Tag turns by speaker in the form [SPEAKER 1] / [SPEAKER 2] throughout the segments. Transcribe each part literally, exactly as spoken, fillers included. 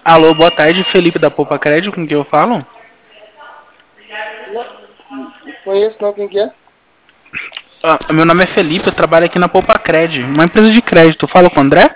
[SPEAKER 1] Alô, boa tarde, Felipe da Poupa Crédito, com quem eu falo?
[SPEAKER 2] Não, não conheço não, quem que é?
[SPEAKER 1] Ah, meu nome é Felipe, eu trabalho aqui na Poupa Crédito, uma empresa de crédito. Fala com o André?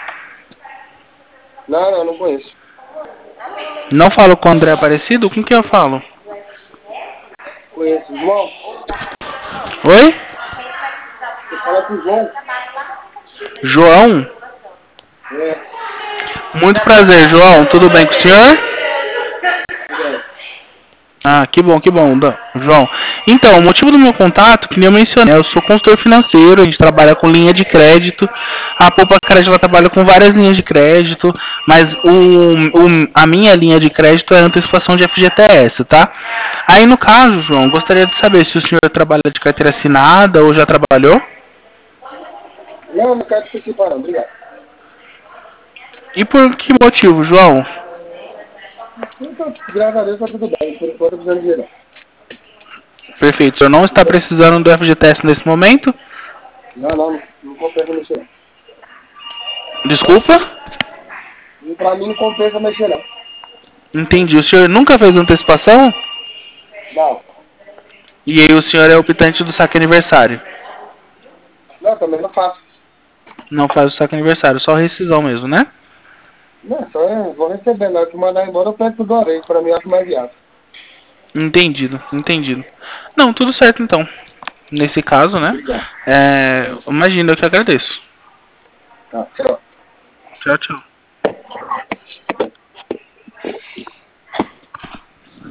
[SPEAKER 2] Não, não, não conheço.
[SPEAKER 1] Não falo com o André Aparecido? Com quem eu falo?
[SPEAKER 2] Conheço. João,
[SPEAKER 1] Oi?
[SPEAKER 2] você fala com o João?
[SPEAKER 1] João?
[SPEAKER 2] É,
[SPEAKER 1] Muito prazer, João. Tudo bem com o senhor?
[SPEAKER 2] tudo bem.
[SPEAKER 1] Ah, que bom, que bom, Dan- João. Então, o motivo do meu contato, que nem eu mencionei, eu sou consultor financeiro, a gente trabalha com linha de crédito. A Poupa Crédito ela trabalha com várias linhas de crédito, mas o, o- a minha linha de crédito é antecipação de F G T S, tá? Aí no caso, João, gostaria de saber se o senhor trabalha de carteira assinada ou já trabalhou.
[SPEAKER 2] Não, não quero participar não, obrigado.
[SPEAKER 1] E por que motivo, João?
[SPEAKER 2] Então, graças a Deus tá tudo bem, por enquanto eu precisando de dinheiro.
[SPEAKER 1] Perfeito, o senhor não está precisando do F G T S nesse momento?
[SPEAKER 2] Não, não, não, não compensa mexer não.
[SPEAKER 1] Desculpa?
[SPEAKER 2] E pra mim não compensa mexer não.
[SPEAKER 1] Entendi. O senhor nunca fez antecipação?
[SPEAKER 2] Não,
[SPEAKER 1] E aí o senhor é optante do saque aniversário.
[SPEAKER 2] não, também não faço.
[SPEAKER 1] Não faz o saque aniversário, só rescisão mesmo, né?
[SPEAKER 2] Não, só eu vou receber, na hora que mandar embora eu pego tudo a vez, pra mim acho mais viável.
[SPEAKER 1] Entendido, entendido. Não, tudo certo então. Nesse caso, né?
[SPEAKER 2] Obrigado.
[SPEAKER 1] É, imagina, eu que agradeço.
[SPEAKER 2] Tá, tchau.
[SPEAKER 1] Tchau, tchau.